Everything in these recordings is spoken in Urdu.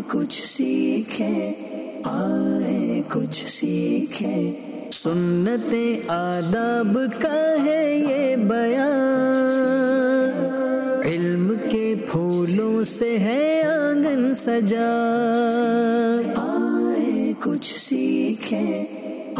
कुछ सीखें, आए कुछ सीखें। सुन्नते आदाब का है ये बयान, इल्म के फूलों से है आंगन सजा। आए कुछ सीखें,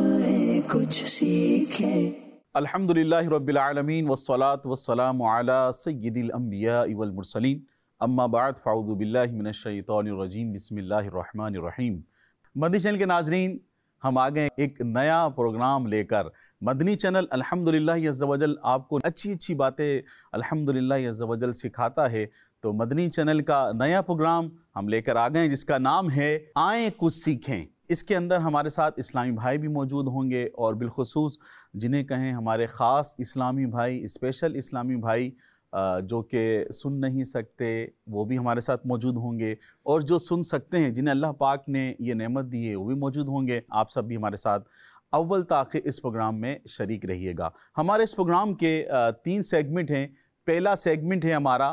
आए कुछ सीखें। अल्हम्दुलिल्लाहि रब्बिल आलमीन वस्सलातु वस्सलामु अला सय्यिदिल अंबिया वल मुरसलीन, अम्मा बाद फ़अऊज़ु बिल्लाहि मिनश शैतानिर रजीम, बिस्मिल्लाहिर रहमानिर रहीम। मदनी चैनल के नाज़रीन, हम आ गए एक नया प्रोग्राम लेकर। मदनी चैनल अल्हम्दुलिल्लाह अज़्ज़ा वजल आपको अच्छी बातें अल्हम्दुलिल्लाह अज़्ज़ा वजल सिखाता है। तो मदनी चैनल का नया प्रोग्राम हम लेकर आ गए जिसका नाम है आए कुछ सीखें। इसके अंदर हमारे साथ इस्लामी भाई भी मौजूद होंगे और बिलखुसूस जिन्हें कहें हमारे ख़ास इस्लामी भाई, स्पेशल इस्लामी भाई जो कि सुन नहीं सकते वो भी हमारे साथ मौजूद होंगे, और जो सुन सकते हैं जिन्हें अल्लाह पाक ने ये नेमत दी है वो भी मौजूद होंगे। आप सब भी हमारे साथ अव्वल ताख़िर इस प्रोग्राम में शरीक रहिएगा। हमारे इस प्रोग्राम के 3 सेगमेंट हैं। पहला सेगमेंट है हमारा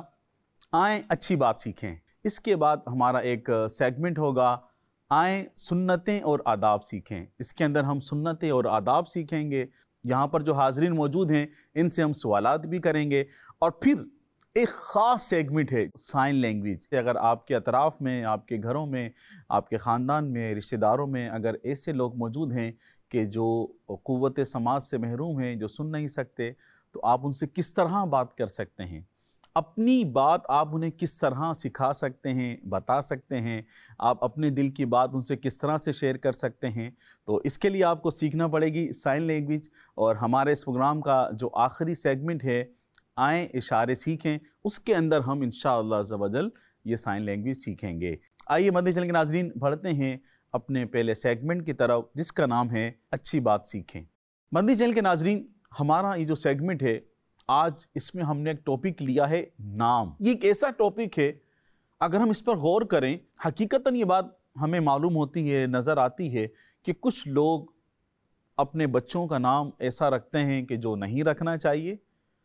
आएँ अच्छी बात सीखें। इसके बाद हमारा एक सेगमेंट होगा आएँ सुन्नतें और आदाब सीखें। इसके अंदर हम सुन्नतें और आदाब सीखेंगे। यहाँ पर जो हाज़रीन मौजूद हैं इनसे हम सवालात भी करेंगे। और फिर एक ख़ास सेगमेंट है साइन लैंग्वेज। अगर आपके अतराफ़ में, आपके घरों में, आपके ख़ानदान में, रिश्तेदारों में अगर ऐसे लोग मौजूद हैं कि जो क़ुव्वत समाज से महरूम हैं, जो सुन नहीं सकते, तो आप उनसे किस तरह बात कर सकते हैं, अपनी बात आप उन्हें किस तरह सिखा सकते हैं, बता सकते हैं, आप अपने दिल की बात उनसे किस तरह से शेयर कर सकते हैं। तो इसके लिए आपको सीखना पड़ेगी साइन लैंग्वेज। और हमारे इस प्रोग्राम का जो आखिरी सेगमेंट है आएँ इशारे सीखें, उसके अंदर हम इंशाअल्लाह अज़्ज़ा वजल ये साइन लैंग्वेज सीखेंगे। आइए मदनी चैनल के नाज़रीन बढ़ते हैं अपने पहले सेगमेंट की तरफ जिसका नाम है अच्छी बात सीखें। मदनी चैनल के नाज़रीन, हमारा ये जो सेगमेंट है आज इसमें हमने एक टॉपिक लिया है नाम। ये एक ऐसा टॉपिक है, अगर हम इस पर गौर करें, हकीकतन ये बात हमें मालूम होती है, नज़र आती है कि कुछ लोग अपने बच्चों का नाम ऐसा रखते हैं कि जो नहीं रखना चाहिए,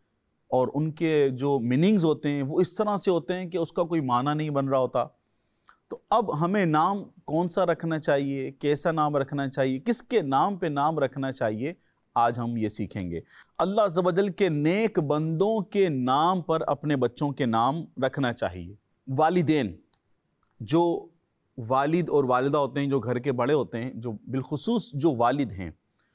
और उनके जो मीनिंग्स होते हैं वो इस तरह से होते हैं कि उसका कोई माना नहीं बन रहा होता। तो अब हमें नाम कौन सा रखना चाहिए, कैसा नाम रखना चाहिए, किसके नाम पे नाम रखना चाहिए, आज हम ये सीखेंगे। अल्लाह अज़्ज़ा वजल के नेक बंदों के नाम पर अपने बच्चों के नाम रखना चाहिए। वालिदैन, जो वालिद और वालिदा होते हैं, जो घर के बड़े होते हैं, जो बिलखुसूस जो वालिद हैं,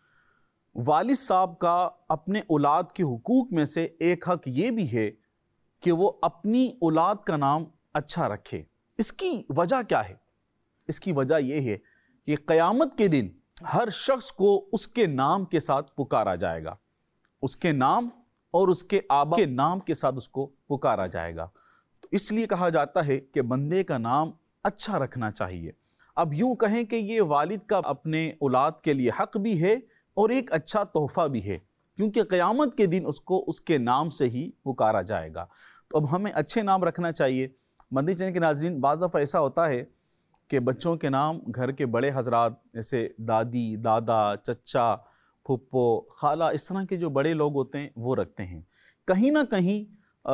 वालिद साहब का अपने औलाद के हुकूक में से एक हक ये भी है कि वो अपनी औलाद का नाम अच्छा रखे। इसकी वजह क्या है? इसकी वजह ये है कि क़यामत के दिन हर शख्स को उसके नाम के साथ पुकारा जाएगा, उसके नाम और उसके आबा के नाम के साथ उसको पुकारा जाएगा। तो इसलिए कहा जाता है कि बंदे का नाम अच्छा रखना चाहिए। अब यूं कहें कि ये वालिद का अपने औलाद के लिए हक भी है और एक अच्छा तोहफ़ा भी है, क्योंकि क़यामत के दिन उसको उसके नाम से ही पुकारा जाएगा। तो अब हमें अच्छे नाम रखना चाहिए। मदनी चैनल के नाज़रीन, बाज़ दफ़ा ऐसा होता है कि बच्चों के नाम घर के बड़े हजरात जैसे दादी, दादा, चचा, फुप्पो, खाला, इस तरह के जो बड़े लोग होते हैं वो रखते हैं। कहीं ना कहीं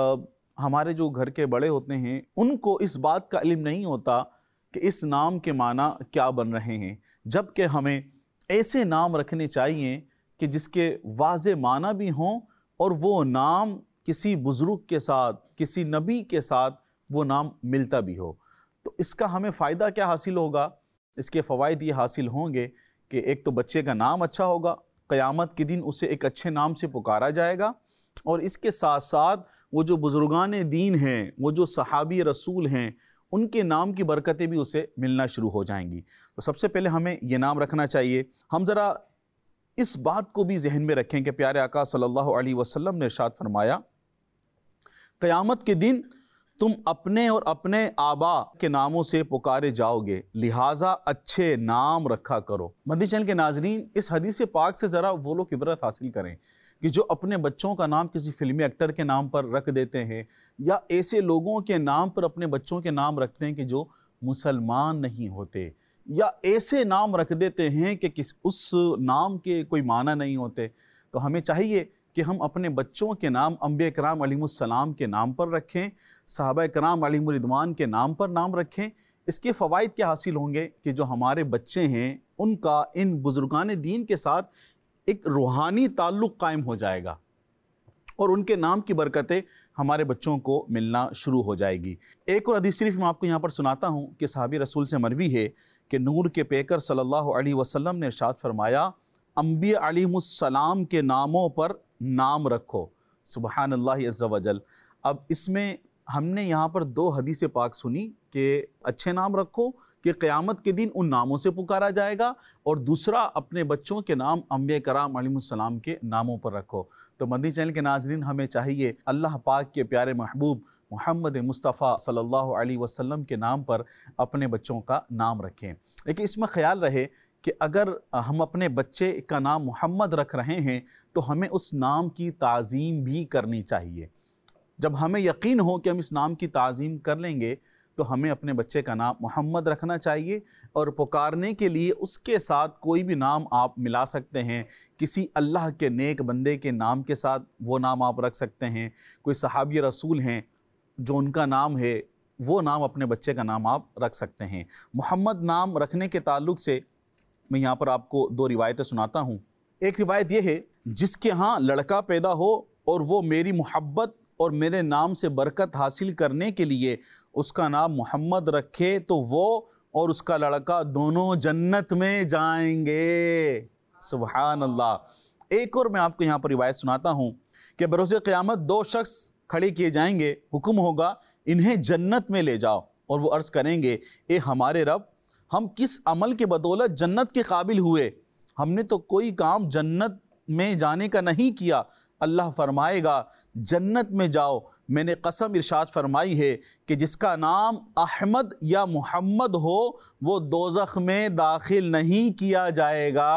हमारे जो घर के बड़े होते हैं उनको इस बात का इल्म नहीं होता कि इस नाम के माना क्या बन रहे हैं, जबकि हमें ऐसे नाम रखने चाहिए कि जिसके वाज़े माना भी हों और वो नाम किसी बुज़ुर्ग के साथ, किसी नबी के साथ वो नाम मिलता भी हो। तो इसका हमें फ़ायदा क्या हासिल होगा? इसके फ़वाइद ये हासिल होंगे कि एक तो बच्चे का नाम अच्छा होगा, क़यामत के दिन उसे एक अच्छे नाम से पुकारा जाएगा, और इसके साथ साथ वो जो बुज़ुर्गान दीन हैं, वो जो सहाबी रसूल हैं, उनके नाम की बरकतें भी उसे मिलना शुरू हो जाएंगी। तो सबसे पहले हमें ये नाम रखना चाहिए। हम ज़रा इस बात को भी जहन में रखें कि प्यारे आका सल्लल्लाहु अलैहि वसल्लम ने इरशाद फरमाया, क़यामत के दिन तुम अपने और अपने आबा के नामों से पुकारे जाओगे, लिहाजा अच्छे नाम रखा करो। मदनी चैनल के नाजरीन, इस हदीस पाक से ज़रा वो लोग इबरत हासिल करें कि जो अपने बच्चों का नाम किसी फिल्मी एक्टर के नाम पर रख देते हैं, या ऐसे लोगों के नाम पर अपने बच्चों के नाम रखते हैं कि जो मुसलमान नहीं होते, या ऐसे नाम रख देते हैं कि उस नाम के कोई माना नहीं होते। तो हमें चाहिए कि हम अपने बच्चों के नाम अंबिया किराम अलैहिमुस्सलाम के नाम पर रखें, सहाबा किराम अलैहिमुर रिदवान के नाम पर नाम रखें। اس کے فوائد کیا حاصل ہوں گے کہ جو ہمارے بچے ہیں ان کا ان بزرگان دین کے ساتھ ایک روحانی تعلق قائم ہو جائے گا اور ان کے نام کی برکتیں ہمارے بچوں کو ملنا شروع ہو جائے گی۔ ایک اور حدیث شریف میں آپ کو یہاں پر سناتا ہوں کہ صحابی رسول سے مروی ہے کہ نور کے پیکر صلی اللہ علیہ وسلم نے ارشاد فرمایا، انبیاء علیہ السلام کے ناموں پر نام رکھو۔ سبحان اللہ عز و جل۔ اب اس میں ہم نے یہاں پر 2 حدیث پاک سنی کہ اچھے نام رکھو کہ قیامت کے دن ان ناموں سے پکارا جائے گا، اور دوسرا اپنے بچوں کے نام انبیاء کرام علیہ السلام کے ناموں پر رکھو۔ تو مدنی چینل کے ناظرین، ہمیں چاہیے اللہ پاک کے پیارے محبوب محمد مصطفیٰ صلی اللہ علیہ وسلم کے نام پر اپنے بچوں کا نام رکھیں، لیکن اس میں خیال رہے کہ اگر ہم اپنے بچے کا نام محمد رکھ رہے ہیں تو ہمیں اس نام کی تعظیم بھی کرنی چاہیے۔ جب ہمیں یقین ہو کہ ہم اس نام کی تعظیم کر لیں گے تو ہمیں اپنے بچے کا نام محمد رکھنا چاہیے، اور پکارنے کے لیے اس کے ساتھ کوئی بھی نام آپ ملا سکتے ہیں۔ کسی اللہ کے نیک بندے کے نام کے ساتھ وہ نام آپ رکھ سکتے ہیں، کوئی صحابی رسول ہیں جو ان کا نام ہے وہ نام اپنے بچے کا نام آپ رکھ سکتے ہیں۔ محمد نام رکھنے کے تعلق سے میں یہاں پر آپ کو 2 روایتیں سناتا ہوں۔ ایک روایت یہ ہے، جس کے ہاں لڑکا پیدا ہو اور وہ میری محبت اور میرے نام سے برکت حاصل کرنے کے لیے اس کا نام محمد رکھے تو وہ اور اس کا لڑکا دونوں جنت میں جائیں گے۔ سبحان اللہ۔ ایک اور میں آپ کو یہاں پر روایت سناتا ہوں کہ بروز قیامت 2 شخص کھڑے کیے جائیں گے، حکم ہوگا انہیں جنت میں لے جاؤ، اور وہ عرض کریں گے، اے ہمارے رب، ہم کس عمل کے بدولت جنت کے قابل ہوئے؟ ہم نے تو کوئی کام جنت میں جانے کا نہیں کیا۔ اللہ فرمائے گا، جنت میں جاؤ، میں نے قسم ارشاد فرمائی ہے کہ جس کا نام احمد یا محمد ہو وہ دوزخ میں داخل نہیں کیا جائے گا۔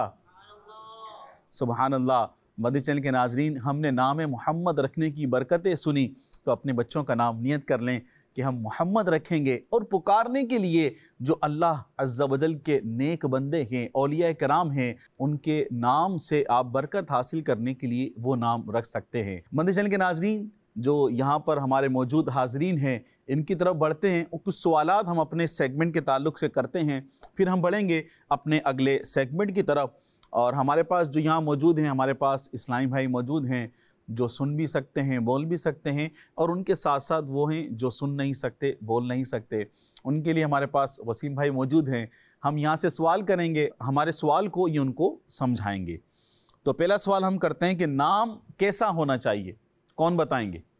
سبحان اللہ۔ مدنی چینل کے ناظرین، ہم نے نام محمد رکھنے کی برکتیں سنی، تو اپنے بچوں کا نام نیت کر لیں کہ ہم محمد رکھیں گے، اور پکارنے کے لیے جو اللہ عز و جل کے نیک بندے ہیں، اولیاء کرام ہیں، ان کے نام سے آپ برکت حاصل کرنے کے لیے وہ نام رکھ سکتے ہیں۔ مدنی چینل کے ناظرین، جو یہاں پر ہمارے موجود حاضرین ہیں، ان کی طرف بڑھتے ہیں، اور کچھ سوالات ہم اپنے سیگمنٹ کے تعلق سے کرتے ہیں، پھر ہم بڑھیں گے اپنے اگلے سیگمنٹ کی طرف۔ اور ہمارے پاس جو یہاں موجود ہیں، ہمارے پاس اسلامی بھائی موجود ہیں جو سن بھی سکتے ہیں، بول بھی سکتے ہیں، اور ان کے ساتھ ساتھ وہ ہیں جو سن نہیں سکتے، بول نہیں سکتے۔ ان کے لیے ہمارے پاس وسیم بھائی موجود ہیں، ہم یہاں سے سوال کریں گے، ہمارے سوال کو یہ ان کو سمجھائیں گے۔ تو پہلا سوال ہم کرتے ہیں کہ نام کیسا ہونا چاہیے؟ کون بتائیں گے؟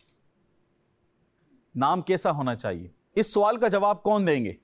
نام کیسا ہونا چاہیے؟ اس سوال کا جواب کون دیں گے؟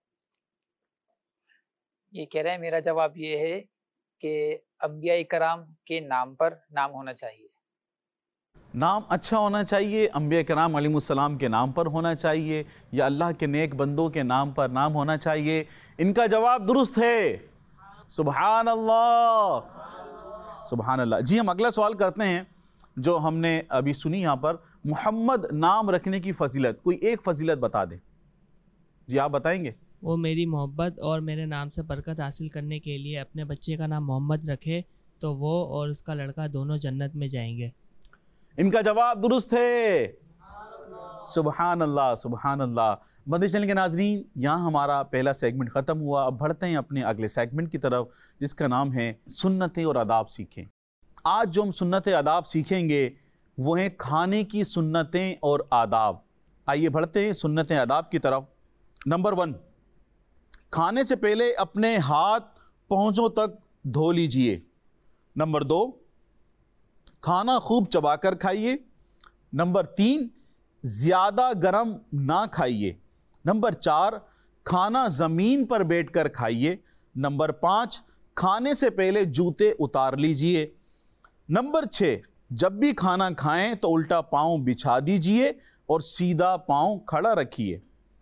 یہ کہہ رہے ہیں، میرا جواب یہ ہے کہ انبیاء کرام کے نام پر نام ہونا چاہیے۔ نام اچھا ہونا چاہیے، انبیاء کرام علیہ السلام کے نام پر ہونا چاہیے، یا اللہ کے نیک بندوں کے نام پر نام ہونا چاہیے؟ ان کا جواب درست ہے۔ سبحان اللہ، سبحان اللہ۔ جی، ہم اگلا سوال کرتے ہیں جو ہم نے ابھی سنی یہاں پر، محمد نام رکھنے کی فضیلت، کوئی ایک فضیلت بتا دیں۔ جی آپ بتائیں گے؟ وہ میری محبت اور میرے نام سے برکت حاصل کرنے کے لیے اپنے بچے کا نام محمد رکھے تو وہ اور اس کا لڑکا دونوں جنت میں جائیں گے۔ ان کا جواب درست ہے۔ سبحان اللہ، سبحان اللہ۔ مدنی چینل کے ناظرین، یہاں ہمارا پہلا سیگمنٹ ختم ہوا، اب بڑھتے ہیں اپنے اگلے سیگمنٹ کی طرف، جس کا نام ہے سنتیں اور آداب سیکھیں۔ آج جو ہم سنتیں آداب سیکھیں گے وہ ہیں کھانے کی سنتیں اور آداب۔ آئیے بڑھتے ہیں سنتیں آداب کی طرف۔ نمبر 1، کھانے سے پہلے اپنے ہاتھ پہنچوں تک دھو لیجئے۔ نمبر 2، کھانا خوب چبا کر کھائیے۔ نمبر 3، زیادہ گرم نہ کھائیے۔ نمبر 4، کھانا زمین پر بیٹھ کر کھائیے۔ نمبر 5، کھانے سے پہلے جوتے اتار لیجئے۔ نمبر 6، جب بھی کھانا کھائیں تو الٹا پاؤں بچھا دیجئے اور سیدھا پاؤں کھڑا رکھیے۔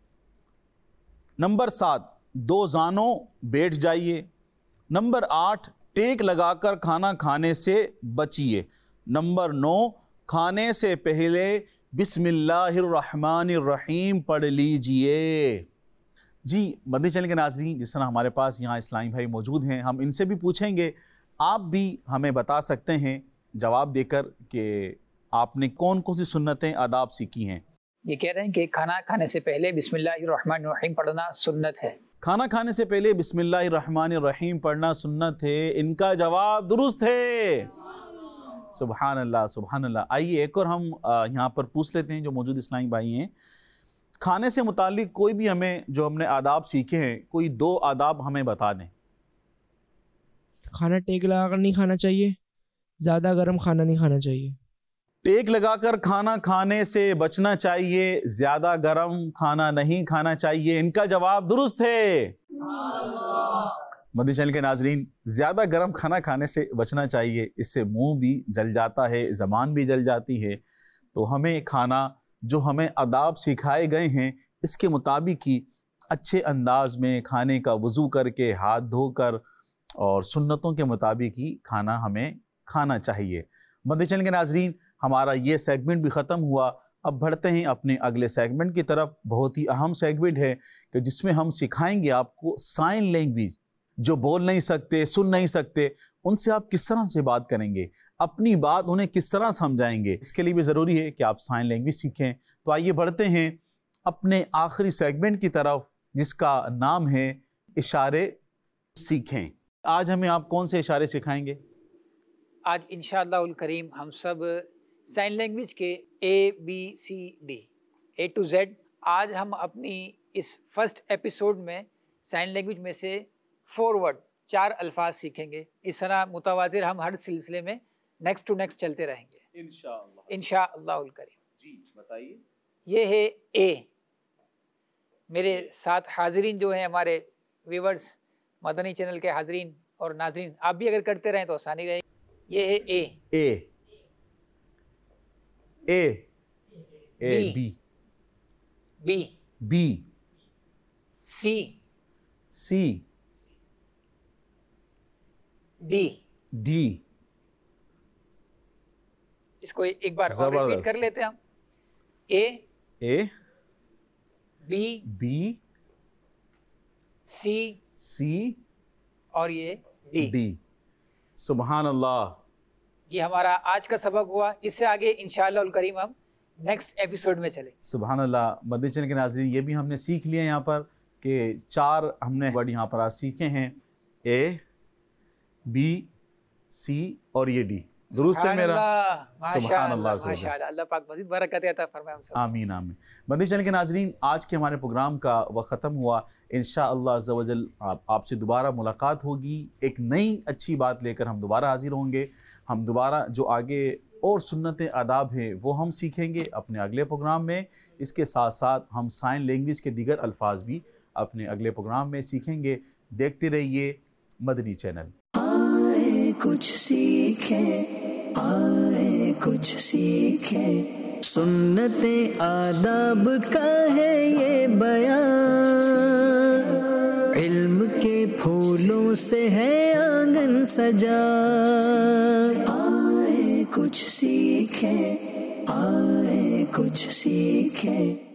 نمبر 7، 2 زانوں بیٹھ جائیے۔ نمبر 8، ٹیک لگا کر کھانا کھانے سے بچیے۔ نمبر 9، کھانے سے پہلے بسم اللہ الرحمن الرحیم پڑھ لیجئے۔ جی مدنی چینل کے ناظرین، جس طرح ہمارے پاس یہاں اسلامی بھائی موجود ہیں، ہم ان سے بھی پوچھیں گے، آپ بھی ہمیں بتا سکتے ہیں جواب دے کر کہ آپ نے کون کون سی سنتیں آداب سیکھی ہیں۔ یہ کہہ رہے ہیں کہ کھانا کھانے سے پہلے بسم اللہ الرحمن الرحیم پڑھنا سنت ہے. کھانا کھانے سے پہلے بسم اللہ الرحمن الرحیم پڑھنا سنت ہے. ان کا جواب درست ہے. سبحان اللہ سبحان اللہ. آئیے ایک اور ہم یہاں پر پوچھ لیتے ہیں جو موجود اسلامی بھائی ہیں. کھانے سے متعلق کوئی بھی ہمیں جو ہم نے آداب سیکھے ہیں کوئی 2 آداب ہمیں بتا دیں. کھانا ٹیک لگا کر نہیں کھانا چاہیے، زیادہ گرم کھانا نہیں کھانا چاہیے. ٹیک لگا کر کھانا کھانے سے بچنا چاہیے، زیادہ گرم کھانا نہیں کھانا چاہیے. ان کا جواب درست ہے. مدنی چینل کے ناظرین، زیادہ گرم کھانا کھانے سے بچنا چاہیے. اس سے منہ بھی جل جاتا ہے، زبان بھی جل جاتی ہے. تو ہمیں کھانا جو ہمیں آداب سکھائے گئے ہیں اس کے مطابق ہی اچھے انداز میں کھانے کا وضو کر کے ہاتھ دھو کر اور سنتوں کے مطابق ہی کھانا ہمیں کھانا چاہیے. مدنی چینل کے ناظرین، ہمارا یہ سیگمنٹ بھی ختم ہوا. اب بڑھتے ہیں اپنے اگلے سیگمنٹ کی طرف. بہت ہی اہم سیگمنٹ ہے کہ جس میں ہم سکھائیں گے آپ کو سائن لینگویج. جو بول نہیں سکتے، سن نہیں سکتے، ان سے آپ کس طرح سے بات کریں گے، اپنی بات انہیں کس طرح سمجھائیں گے. اس کے لیے بھی ضروری ہے کہ آپ سائن لینگویج سیکھیں. تو آئیے بڑھتے ہیں اپنے آخری سیگمنٹ کی طرف جس کا نام ہے اشارے سیکھیں. آج ہمیں آپ کون سے اشارے سکھائیں گے؟ آج انشاءاللہ الکریم ہم سب سائن لینگویج کے ABCD A to Z. آج ہم اپنی اس فرسٹ ایپیسوڈ میں سائن لینگویج میں سے 4 ورڈ 4 الفاظ سیکھیں گے. اس طرح متواتر ہم ہر سلسلے میں نیکسٹ ٹو نیکسٹ چلتے رہیں گے انشاءاللہ الکریم. جی بتائیے. یہ ہے A. میرے ساتھ حاضرین جو ہیں ہمارے ویورز، مدنی چینل کے حاضرین اور ناظرین، آپ بھی اگر کرتے رہیں تو آسانی رہے گی. یہ ہے A. B. C. D. اس کو ایک بار اور ریپیٹ کر لیتے ہیں ہم. A B C اور یہ D. سبحان اللہ. یہ ہمارا آج کا سبق ہوا. اس سے آگے انشاءاللہ الکریم ہم نیکسٹ ایپیسوڈ میں چلیں. سبحان اللہ. مدنی چینل کے ناظرین، یہ بھی ہم نے سیکھ لیا یہاں پر کہ 4 ہم نے ورڈ یہاں پر آج سیکھے ہیں. A B C اور یہ D. درست ہے میرا؟ سبحان اللہ. ماشاءاللہ. اللہ پاک مزید برکت عطا فرمائے ہم سب. آمین آمین. مدنی چینل کے ناظرین، آج کے ہمارے پروگرام کا وقت ختم ہوا. انشاءاللہ عز و جل آپ سے دوبارہ ملاقات ہوگی. ایک نئی اچھی بات لے کر ہم دوبارہ حاضر ہوں گے. ہم دوبارہ جو آگے اور سنت آداب ہیں وہ ہم سیکھیں گے اپنے اگلے پروگرام میں. اس کے ساتھ ساتھ ہم سائن لینگویج کے دیگر الفاظ بھی اپنے اگلے پروگرام میں سیکھیں گے. دیکھتے رہیے مدنی چینل. آئے کچھ سیکھیں، آئے کچھ سیکھیں، سنت آداب کا ہے یہ بیان، علم کے پھولوں سے ہے آنگن سجا. آئے کچھ سیکھیں، آئے کچھ سیکھیں.